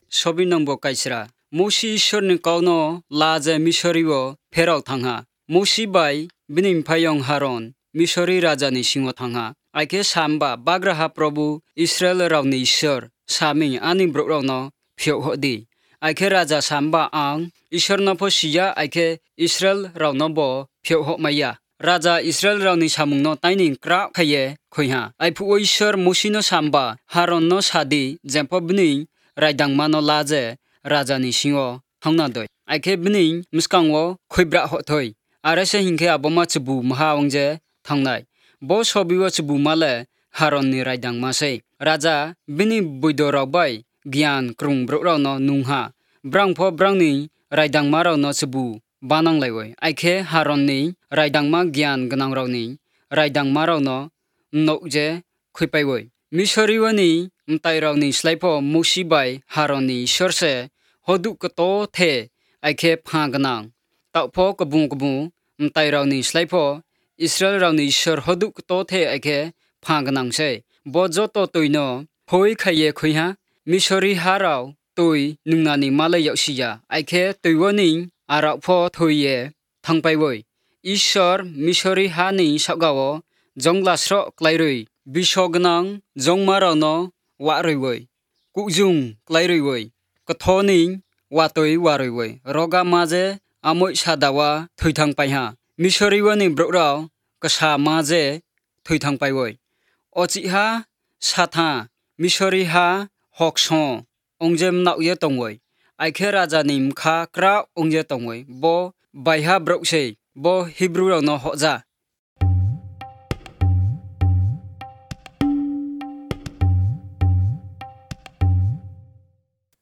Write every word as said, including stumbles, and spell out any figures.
sobi nangbo kaisra Mosi ishor ni kauno laje misoriwo ferok thangha Mosi bai bini phayong Haron misori raja ni singo thangha aike samba bagraha Prabhu Israel raw ni ishor sami ani brok raw no phyo hodi aike raja samba ang ishor no phosiya aike Israel raw no bo phyo ho maya Raja Israel raw ni samung no taining kra khaye khoiha aipu ishor Mosi no samba Haron no sadi jempo bini raidang mano laje raja ni singo thangna doi aike bini muskangwo khoibra ho thoi arese hingke aboma chubu maha ongje thangnai bo sobiwo chubu male Haron ni raidang masei raja bini buido raw bai gyan krung bro raw no nungha brang pho brang ni raidang ma raw no chubu banang laiwoi aike Haron ni raidang ma gyan gnang raw ni raidang ma raw no nokje khoipaiwoi misoriwani mtai raw ni slaipo Mosi bai Haron ni sorse hodu kto the aike pha gnang tawpho kbu kbu mtai raw ni slaipo Israel raw ni sor hodu kto the aike pha gnang se bo joto toino hoi khaye khoiha misori haraw toi nungnani malai yausiya aike toiwoni arau pho thoye thangpaiwoi ishor misori hani sagawo jonglasro klairui bisognang jongmaraw no waroiwoi kujung klairui kathoni watoi waroiwoi roga maje amoi sadawa thoithang paiha misoriwani broraw kasa maje thoithang paiwoi ochiha satha misori ha hokso ongjem nauye tongwoi aike raja ni mkha kra ongje tongwoi bo baiha brokse bo Hebrew raw no hoja